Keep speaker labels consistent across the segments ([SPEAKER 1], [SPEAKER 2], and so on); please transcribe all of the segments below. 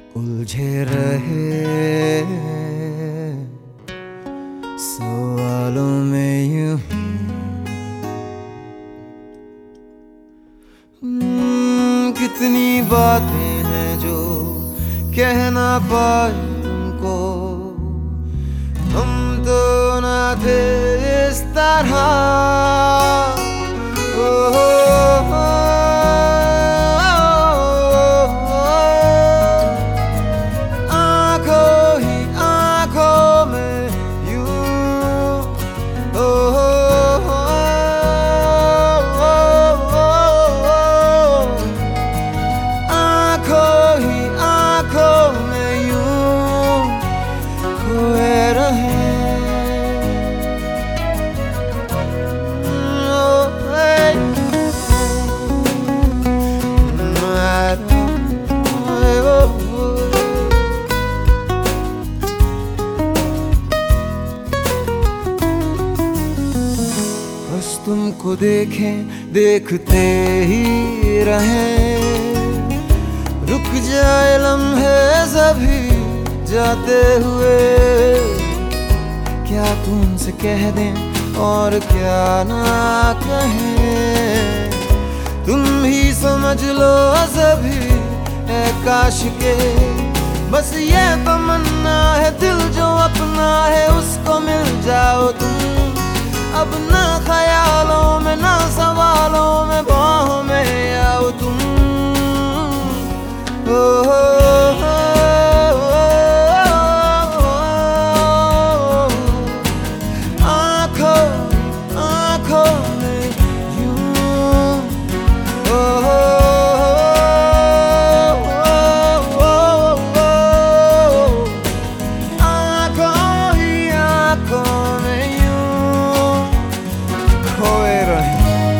[SPEAKER 1] उलझे रहे सवालों में यूं कितनी बातें हैं जो कह ना पाए तुमको। हम तो ना थे इस तरह। आंखों ही आंखों में यूं आंखों ही आंखों में यूं खोए रहे। बस तुमको देखें देखते ही रहें, रुक जाए लम्हे सभी जाते हुए। क्या तुमसे कह दें और क्या ना कहें, तुम ही समझ लो सभी है काश के। बस ये तमन्ना है दिल जो अपना है उसको मिल जाओ तुम। अब ना ख्यालों में ना सवालों में बाहों में आओ तुम। आंखों आंखों में यूं आंखों ही आंखों में यूं खोए रहे।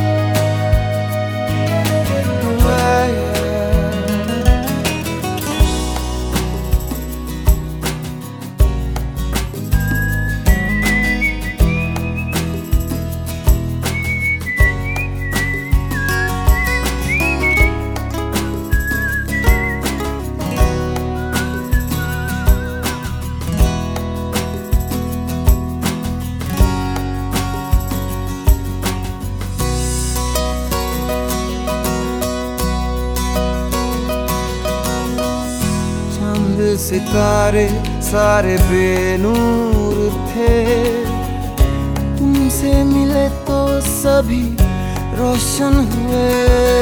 [SPEAKER 1] सितारे सारे बेनूर थे, तुमसे मिले तो सभी रोशन हुए।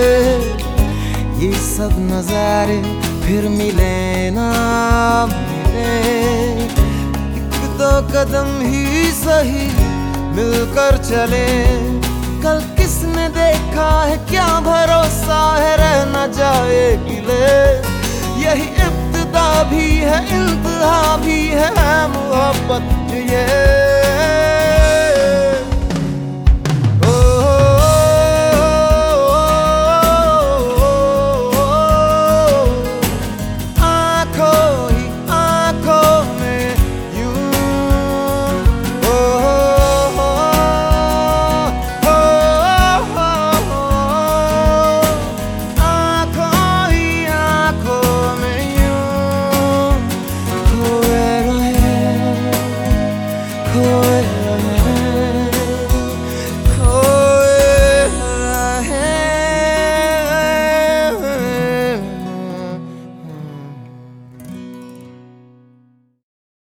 [SPEAKER 1] ये सब नजारे फिर मिले ना मिले, एक दो कदम ही सही मिलकर चले। कल किसने देखा है क्या भरोसा है रह न जाए गिले। यही इब्तिदा भी है इंतहा भी है मोहब्बत ये।